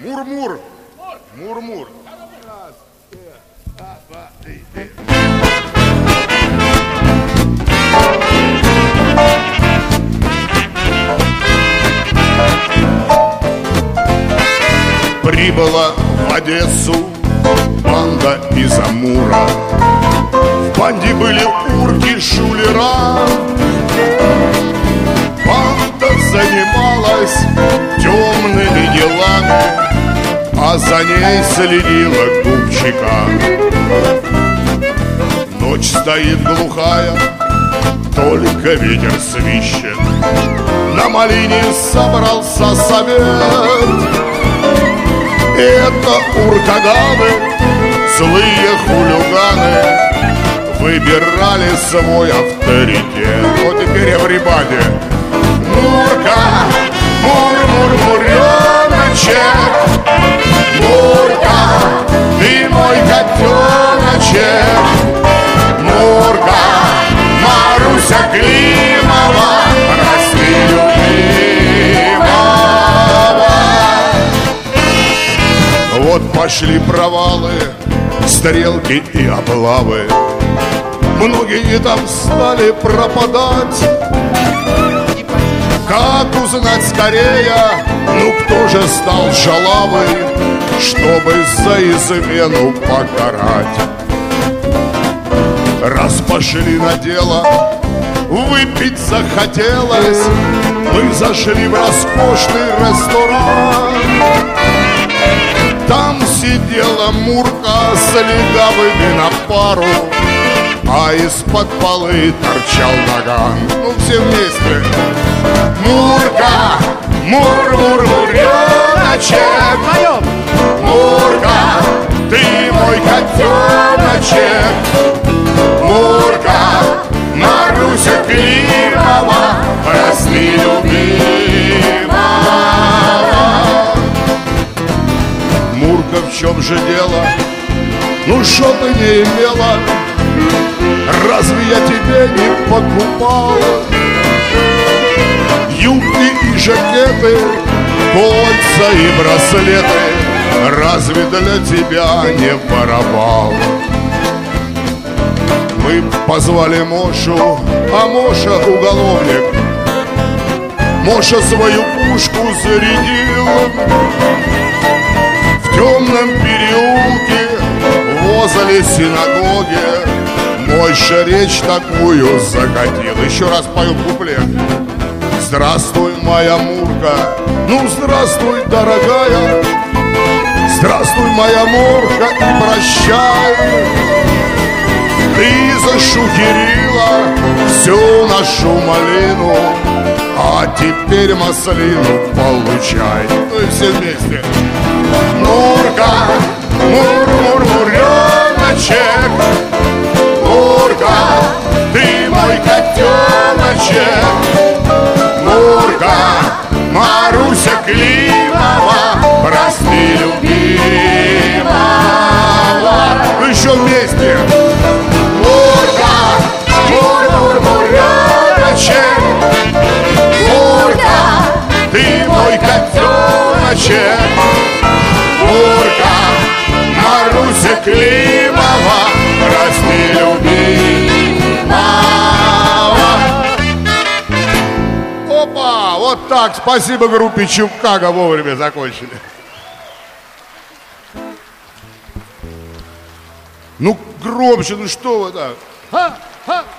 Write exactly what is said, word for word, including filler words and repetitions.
Мур-мур. Мур-мур. Раз, два, три, три. Прибыла в Одессу банда из Амура. В банде были урки, шулера. Банда занималась темными делами, а за ней следила губчика. Ночь стоит глухая, только ветер свищет. На малине собрался совет. Это уркаганы, злые хулиганы, выбирали свой авторитет. Вот теперь everybody. Мурка, мур-мур-муреночек, Мурка, ты мой котеночек. Мурка, Маруся Климова, прости любимого. Вот пошли провалы, стрелки и облавы. Многие там стали пропадать. Как узнать скорее, ну кто же стал шалавой, чтобы за измену покарать? Раз пошли на дело, выпить захотелось, мы зашли в роскошный ресторан. Там сидела Мурка с легавыми на пару, а из-под полы торчал наган. Ну все вместе. Мурка, мур-мур-муреночек, Мурка, ты мой котеночек. Мурка, Маруся Климова, прости любимого. Мурка, в чем же дело? Ну что ты не имела? Разве я тебе не покупал юбки и жакеты, кольца и браслеты? Разве для тебя не воровал? Мы позвали Мошу, а Моша уголовник. Моша свою пушку зарядил в темном переулке возле синагоги. Мойша речь такую закатил. Еще раз пою куплет. Здравствуй, моя Мурка, ну здравствуй, дорогая. Здравствуй, моя Мурка, и прощай. Ты зашухерила всю нашу малину, а теперь маслину получай. Ну и все вместе. Мурка, мур-мур-муреночек, Мурка, ты мой котеночек. Мурка, Маруся Климова, прости любимого. Ну еще вместе. Мурка, мур-мур-муреночек, Мурка, ты мой котеночек. Мурка, Маруся Климова, прости любимого. Опа, вот так, спасибо группе Чукага, вовремя закончили. Ну громче, ну что вы так? Ха, ха.